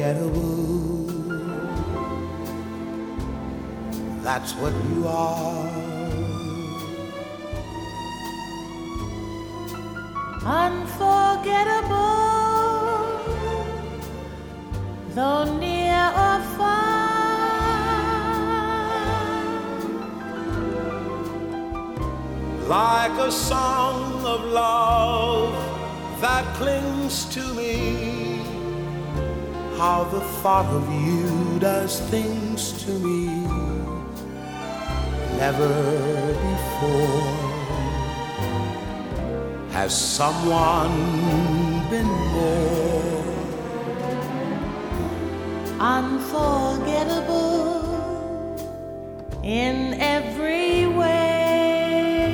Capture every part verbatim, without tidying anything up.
unforgettable. That's what you are. Unforgettable, though near or far. Like a song of love that clings to me, how the thought of you does things to me never before has someone been more unforgettable in every way,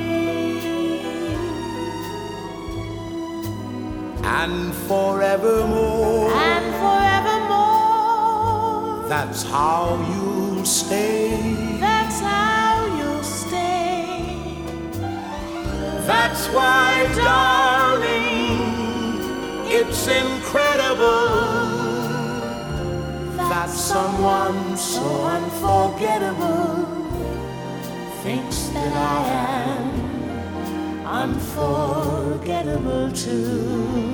and forevermore, and forevermore. That's how you'll stay. That's how you'll stay. That's why, darling, it's incredible that someone so unforgettable thinks that I am unforgettable too.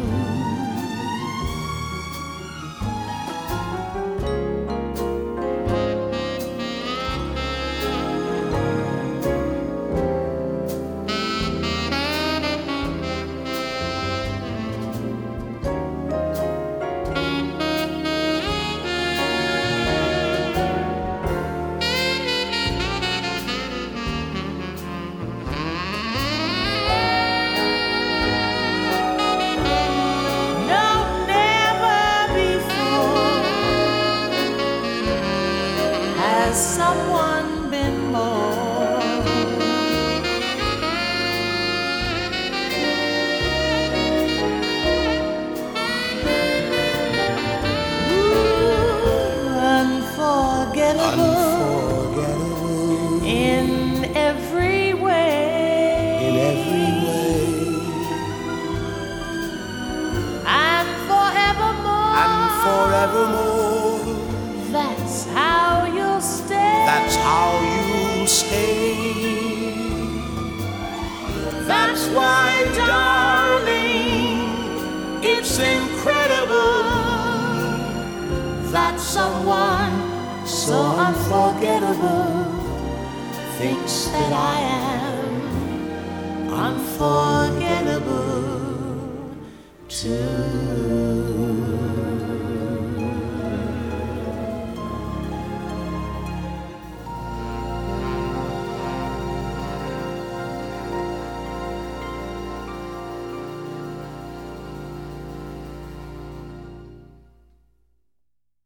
Someone been more Ooh, unforgettable, unforgettable in every way, in every way, and forevermore, and forevermore. That's how you'll stay. That's how you'll stay. That's why, darling, it's incredible that someone so unforgettable thinks that I am unforgettable too.